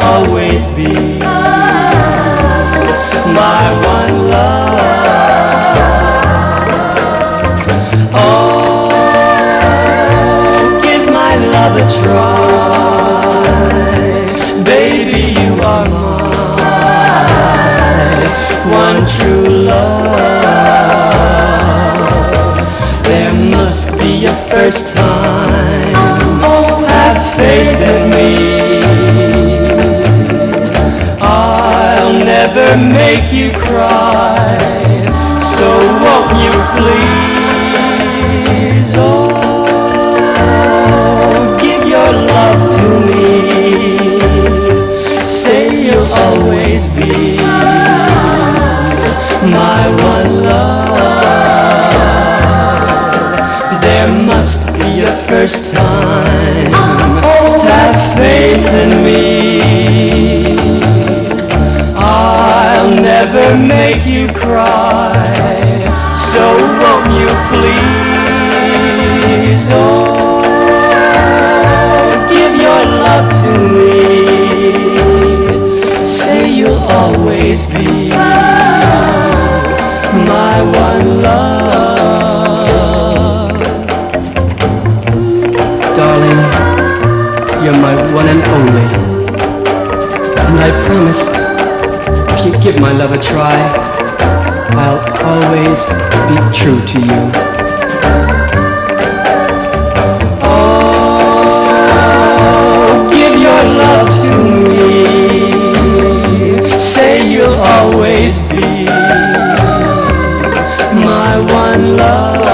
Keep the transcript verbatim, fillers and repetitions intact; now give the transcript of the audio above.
always be my one love. Oh, give my love a try, baby, you are my one true love. There must be a first time, have faith in me. I'll never make you cry, so won't you please? Oh, give your love to me. Say you'll always be my one love. There must be a first time, have faith in me. I'll never make you cry, so won't you please? Oh, give your love to me. Say you'll always be my one love. Darling, you're my one and only, and I promise if you give my love a try, I'll always be true to you. Oh, give your love to me. Say you'll always be my one love.